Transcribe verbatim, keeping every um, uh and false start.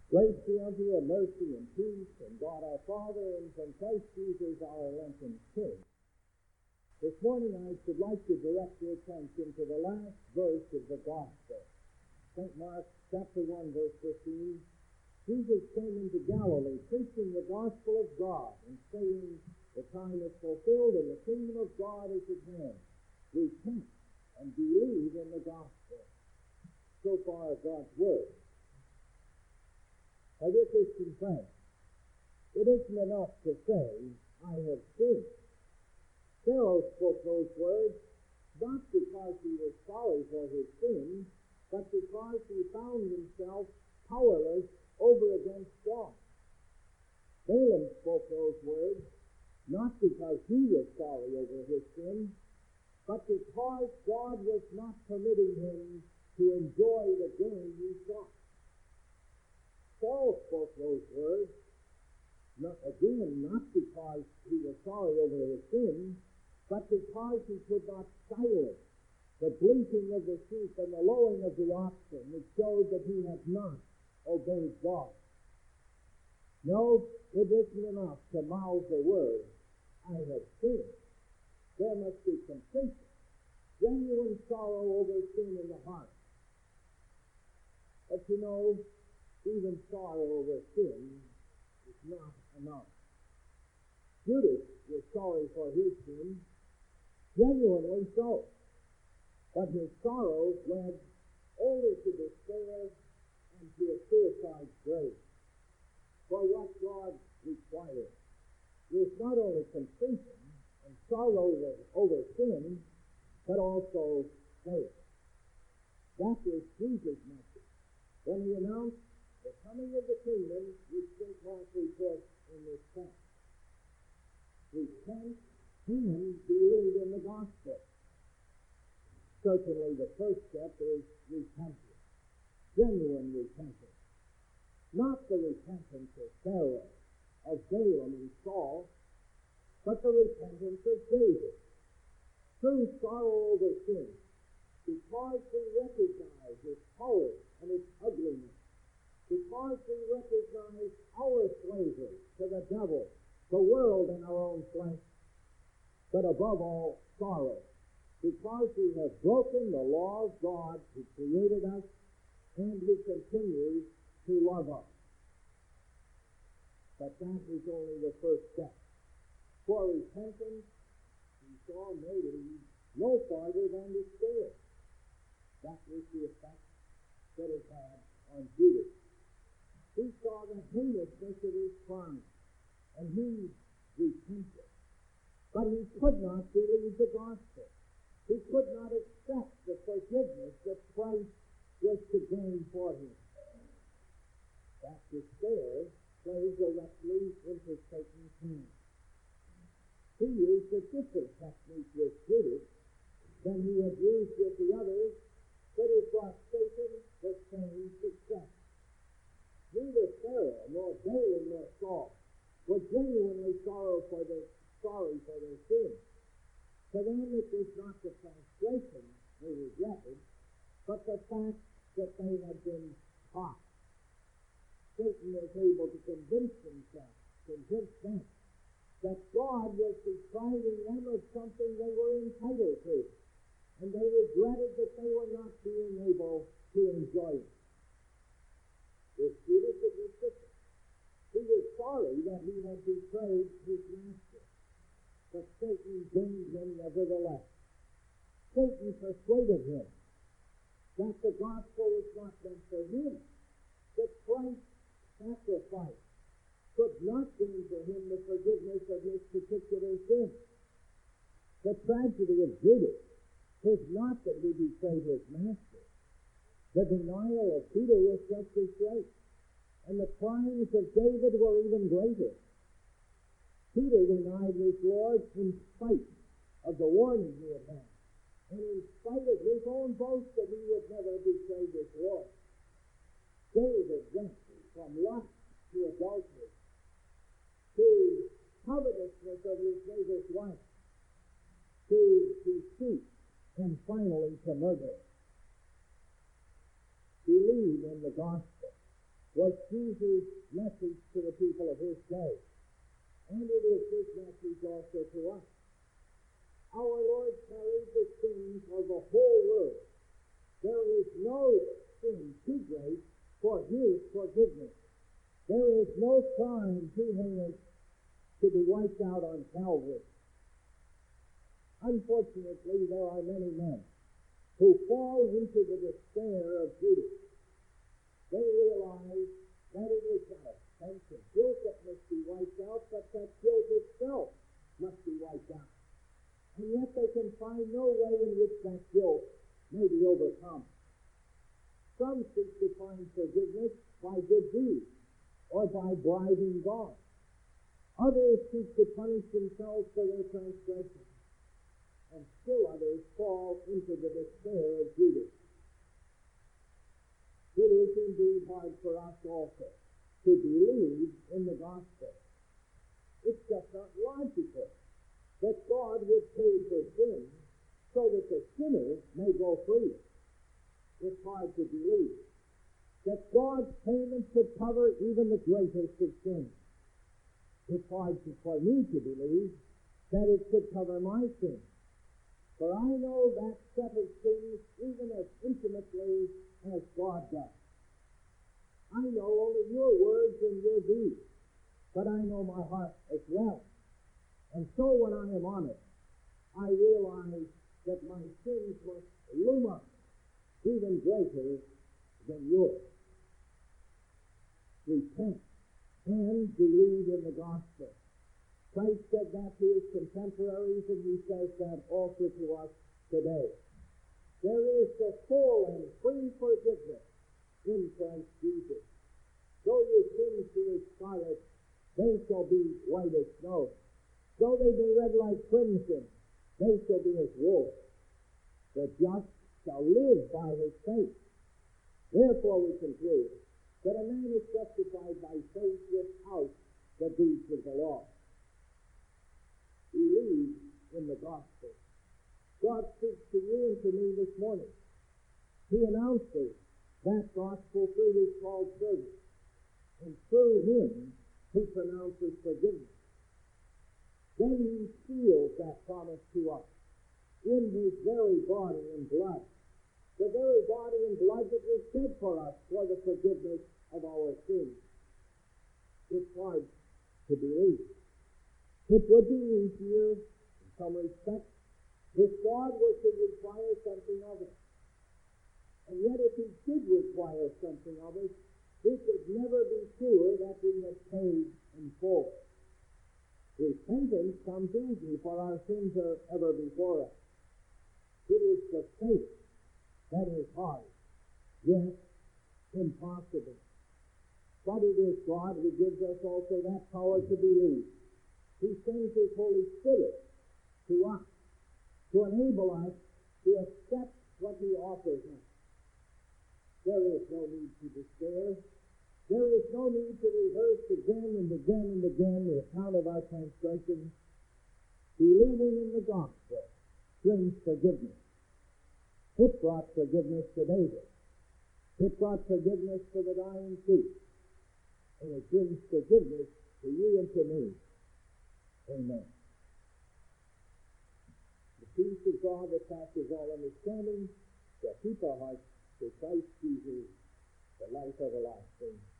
Grace be unto you, mercy and peace, and God our Father, and from Christ Jesus our Lenten King. This morning I should like to direct your attention to the last verse of the Gospel. Saint Mark chapter one, verse fifteen. Jesus came into Galilee, preaching the gospel of God, and saying, the time is fulfilled, and the kingdom of God is at hand. Repent and believe in the gospel. So far, God's word. My dear Christian friends, it isn't enough to say, I have sinned. Pharaoh spoke those words not because he was sorry for his sins, but because he found himself powerless over against God. Balaam spoke those words not because he was sorry over his sins, but because God was not permitting him to enjoy the gain he sought. Saul spoke those words, not, again, not because he was sorry over his sins, but because he could not silence the bleating of the sheep and the lowing of the oxen, which showed that he had not obeyed God. No, it isn't enough to mouth the word, I have sinned. There must be contrition, genuine sorrow over sin in the heart. But you know, even sorrow over sin is not enough. Judas was sorry for his sin, genuinely so. But his sorrow led only to despair and to a suicide grave. For what God requires is not only contrition and sorrow over, over sin, but also faith. That was Jesus' message when he announced the coming of the kingdom, which Saint Mark reports in this text. Repent and believe in the gospel. Certainly the first step is repentance, genuine repentance. Not the repentance of Pharaoh, of Balaam and Saul, but the repentance of David. True sorrow over sin, because we recognize its power and its ugliness, because we recognize our slavery to the devil, the world, and our own flesh, but above all, sorrow, because we have broken the law of God who created us and who continues to love us. But that is only the first step. For repentance, we saw, may lead no farther than despair. That was the effect that it had on Judas. He saw the heinousness of his crime, and he repented. But he could not believe the gospel. He could not accept the forgiveness that Christ was to gain for him. That despair plays directly into Satan's hand. He used a different technique with Judas than he had used with the others, but it brought Satan the same success. Neither Pharaoh, nor Balaam, nor Saul were genuinely sorrow for their, sorry for their sins. For them it was not the transgression they regretted, but the fact that they had been caught. Satan was able to convince himself, convince them, that God was depriving them of something they were entitled to, and they regretted that they were not being able to enjoy it. With Judas it was different. He was sorry that he had betrayed his master, but Satan gained him nevertheless. Satan persuaded him that the gospel was not meant for him, that Christ's sacrifice could not gain for him the forgiveness of his particular sin. The tragedy of Judas was not that he betrayed his master. The denial of Peter was just as great, and the crimes of David were even greater. Peter denied his Lord in spite of the warning he had had, and in spite of his own boast that he would never betray his Lord. David went from lust to adultery, to covetousness of his neighbor's wife, to deceit, and finally to murder. Believe in the gospel. was Jesus' message to the people of his day. And it is his message also to us. Our Lord carried the sins of the whole world. There is no sin too great for his forgiveness. There is no crime too heinous to be wiped out on Calvary. Unfortunately, there are many men who fall into the despair of Judas. They realize that it is not a sense of guilt that must be wiped out, but that guilt itself must be wiped out. And yet they can find no way in which that guilt may be overcome. Some seek to find forgiveness by good deeds or by bribing God. Others seek to punish themselves for their transgressions. And still others fall into the despair of Judas. It is indeed hard for us also to believe in the gospel. It's just not logical that God would pay for sin so that the sinner may go free. It's hard to believe that God's payment could cover even the greatest of sins. It's hard to, for me to believe that it could cover my sins. For I know that set of sins even as intimately as God does. I know only your words and your deeds, but I know my heart as well. And so when I am honest, I realize that my sins must loom up even greater than yours. Repent and believe in the gospel. Christ said that to his contemporaries, and he says that also to us today. There is the full and free forgiveness in Christ Jesus. Though your sins be as scarlet, they shall be white as snow. Though they be red like crimson, they shall be as wool. The just shall live by his faith. Therefore we conclude that a man is justified by faith without the deeds of the law. Believe in the gospel. God speaks to you and to me this morning. He announces that gospel through his called servant. And through him, he pronounces forgiveness. Then he seals that promise to us in his very body and blood. The very body and blood that was shed for us for the forgiveness of our sins. It's hard to believe. It would be easier, in some respects, if God were to require something of us. And yet if he did require something of us, we could never be sure that we have paid in full. Repentance comes easy, for our sins are ever before us. It is the faith that is hard, yes, impossible. But it is God who gives us also that power to believe. He sends his Holy Spirit to us to enable us to accept what he offers us. There is no need to despair. There is no need to rehearse again and again and again the account of our transgressions. Believing in the gospel brings forgiveness. It brought forgiveness to David. It brought forgiveness to the dying thief. And it brings forgiveness to you and to me. Amen. The peace of God that passes all understanding shall keep our hearts through Christ Jesus, the life everlasting.